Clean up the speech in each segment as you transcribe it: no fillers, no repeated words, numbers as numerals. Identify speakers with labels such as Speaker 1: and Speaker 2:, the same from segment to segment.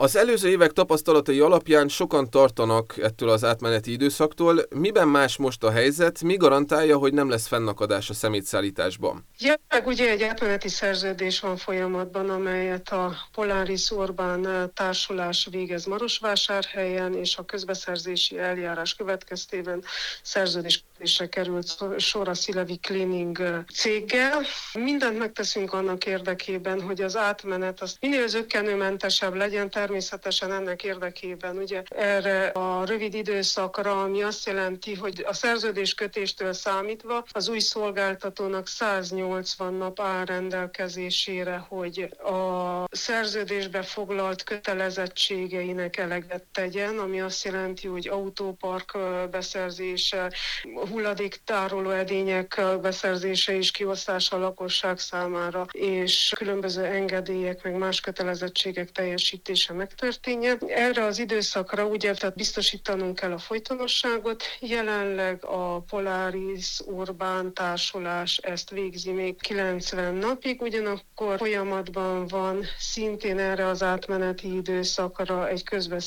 Speaker 1: Az előző évek tapasztalatai alapján sokan tartanak ettől az átmeneti időszaktól. Miben más most a helyzet? Mi garantálja, hogy nem lesz fennakadás a szemétszállításban?
Speaker 2: Jelenleg ugye egy átmeneti szerződés van folyamatban, amelyet a Polaris Orbán társulás végez Marosvásárhelyen, és a közbeszerzési eljárás következtében szerződésre került sor a Silevi Cleaning céggel. Mindent megteszünk annak érdekében, hogy az átmenet az minél zökkenőmentesebb legyen, természetesen ennek érdekében ugye erre a rövid időszakra, ami azt jelenti, hogy a szerződéskötéstől számítva az új szolgáltatónak 180 nap áll rendelkezésére, hogy a szerződésbe foglalt kötelezettségeinek eleget tegyen, ami azt jelenti, hogy autópark beszerzése, hulladéktároló edények beszerzése és kiosztása a lakosság számára, és különböző engedélyek meg más kötelezettségek teljesítése megtörténjen. Erre az időszakra ugye tehát biztosítanunk kell a folytonosságot. Jelenleg a Polaris Orbán társulás ezt végzi még 90 napig, ugyanakkor folyamatban van szintén erre az átmeneti időszakra egy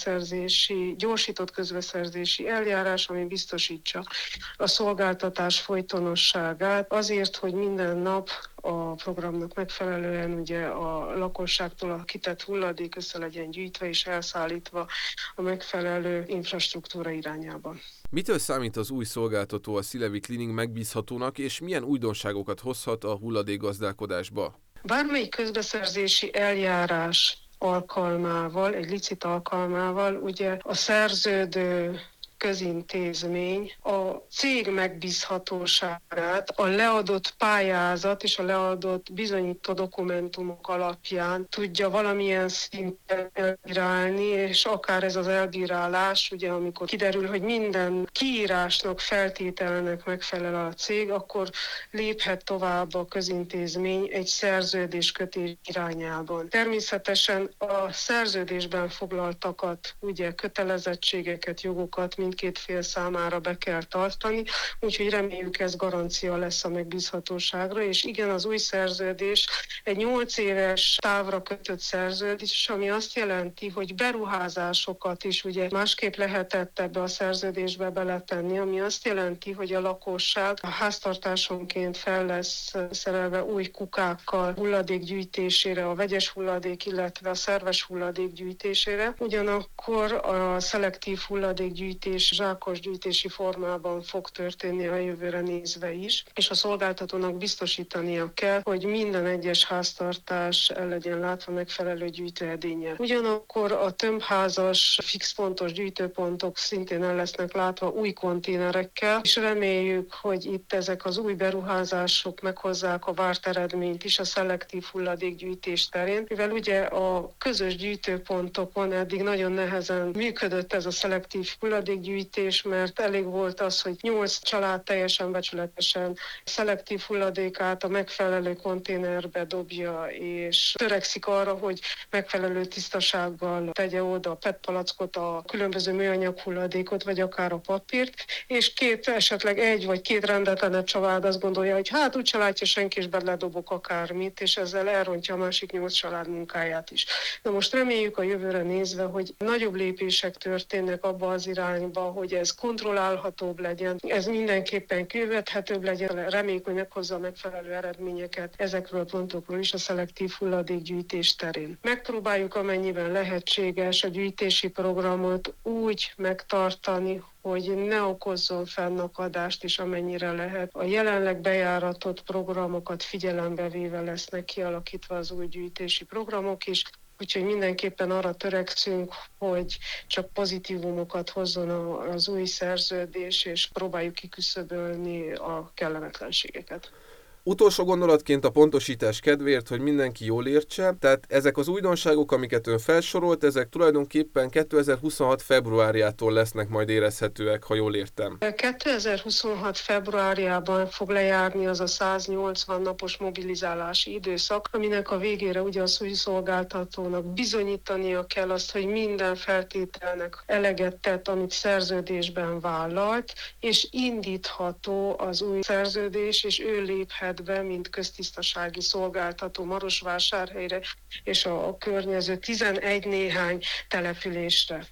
Speaker 2: gyorsított közbeszerzési eljárás, ami biztosítsa a szolgáltatás folytonosságát azért, hogy minden nap a programnak megfelelően ugye a lakosságtól a kitett hulladék össze legyen gyűjtve és elszállítva a megfelelő infrastruktúra irányába.
Speaker 1: Mitől számít az új szolgáltató a Silevi Cleaning megbízhatónak, és milyen újdonságokat hozhat a hulladékgazdálkodásba?
Speaker 2: Bármelyik közbeszerzési eljárás alkalmával, egy licit alkalmával, ugye a szerződő közintézmény a cég megbízhatóságát a leadott pályázat és a leadott bizonyító dokumentumok alapján tudja valamilyen szinten elbírálni, és akár ez az elbírálás, ugye amikor kiderül, hogy minden kiírásnak, feltételnek megfelel a cég, akkor léphet tovább a közintézmény egy szerződéskötés irányában. Természetesen a szerződésben foglaltakat, ugye kötelezettségeket, jogokat mindkét fél számára be kell tartani, úgyhogy reméljük ez garancia lesz a megbízhatóságra, és igen, az új szerződés egy 8 éves távra kötött szerződés, ami azt jelenti, hogy beruházásokat is ugye másképp lehetett ebbe a szerződésbe beletenni, ami azt jelenti, hogy a lakosság a háztartásonként fel lesz szerelve új kukákkal hulladék gyűjtésére, a vegyes hulladék, illetve a szerves hulladék gyűjtésére. Ugyanakkor a szelektív hulladékgyűjtés zsákos gyűjtési formában fog történni a jövőre nézve is, és a szolgáltatónak biztosítania kell, hogy minden egyes háztartás el legyen látva megfelelő gyűjtőedénnyel. Ugyanakkor a tömbházas, fixpontos gyűjtőpontok szintén el lesznek látva új konténerekkel, és reméljük, hogy itt ezek az új beruházások meghozzák a várt eredményt is a szelektív hulladékgyűjtés terén, mivel ugye a közös gyűjtőpontokon eddig nagyon nehezen működött ez a szelektív hulladékgyűjtés, mert elég volt az, hogy 8 család teljesen becsületesen szelektív hulladékát a megfelelő konténerbe dobja, és törekszik arra, hogy megfelelő tisztasággal tegye oda a PET palackot, a különböző műanyag hulladékot, vagy akár a papírt, és esetleg egy vagy két rendetlenebb család azt gondolja, hogy hát úgyse látja senki, és beledobok akármit, és ezzel elrontja a másik 8 család munkáját is. Na most reméljük a jövőre nézve, hogy nagyobb lépések történnek abba az irányba, hogy ez kontrollálhatóbb legyen, ez mindenképpen követhetőbb legyen, reméljük, hogy meghozza a megfelelő eredményeket ezekről a pontokról is a szelektív hulladékgyűjtés terén. Megpróbáljuk amennyiben lehetséges a gyűjtési programot úgy megtartani, hogy ne okozzon fennakadást, és amennyire lehet. A jelenleg bejáratott programokat figyelembe véve lesznek kialakítva az új gyűjtési programok is, úgyhogy mindenképpen arra törekszünk, hogy csak pozitívumokat hozzon az új szerződés, és próbáljuk kiküszöbölni a kellemetlenségeket.
Speaker 1: Utolsó gondolatként a pontosítás kedvéért, hogy mindenki jól értse, tehát ezek az újdonságok, amiket ön felsorolt, ezek tulajdonképpen 2026. februárjától lesznek majd érezhetőek, ha jól értem.
Speaker 2: 2026. februárjában fog lejárni az a 180 napos mobilizálási időszak, aminek a végére ugye az új szolgáltatónak bizonyítania kell azt, hogy minden feltételnek eleget tett, amit szerződésben vállalt, és indítható az új szerződés, és ő léphet területbe, mint köztisztasági szolgáltató Marosvásárhelyre és a környező 11 néhány településre.